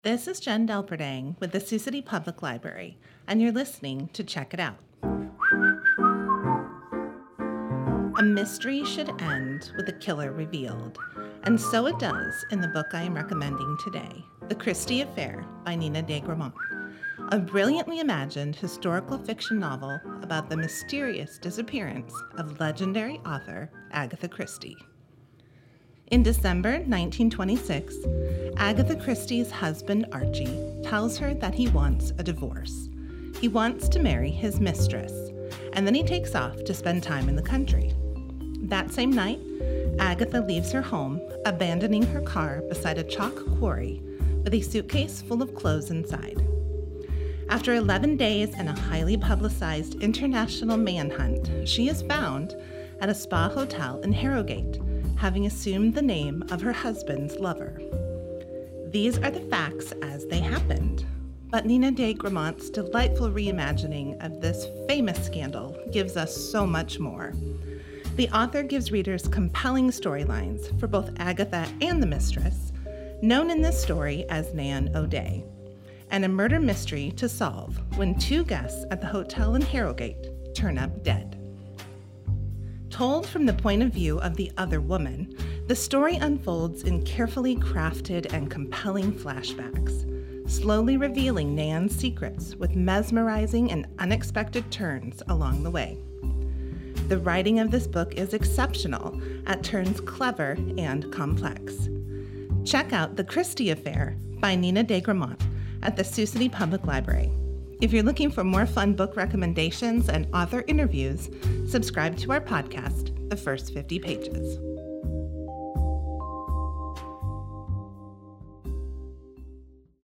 This is Jen Delperdang with the Sioux City Public Library, and you're listening to Check It Out. A mystery should end with a killer revealed, and so it does in the book I am recommending today, The Christie Affair by Nina de Gramont, a brilliantly imagined historical fiction novel about the mysterious disappearance of legendary author Agatha Christie. In December 1926, Agatha Christie's husband Archie tells her that he wants a divorce. He wants to marry his mistress, and then he takes off to spend time in the country. That same night, Agatha leaves her home, abandoning her car beside a chalk quarry with a suitcase full of clothes inside. After 11 days and a highly publicized international manhunt, she is found at a spa hotel in Harrogate, having assumed the name of her husband's lover. These are the facts as they happened, but Nina de Gramont's delightful reimagining of this famous scandal gives us so much more. The author gives readers compelling storylines for both Agatha and the mistress, known in this story as Nan O'Day, and a murder mystery to solve when two guests at the hotel in Harrogate turn up dead. Told from the point of view of the other woman, the story unfolds in carefully crafted and compelling flashbacks, slowly revealing Nan's secrets with mesmerizing and unexpected turns along the way. The writing of this book is exceptional, at turns clever and complex. Check out The Christie Affair by Nina de Gramont at the Sioux City Public Library. If you're looking for more fun book recommendations and author interviews, subscribe to our podcast, The First 50 Pages.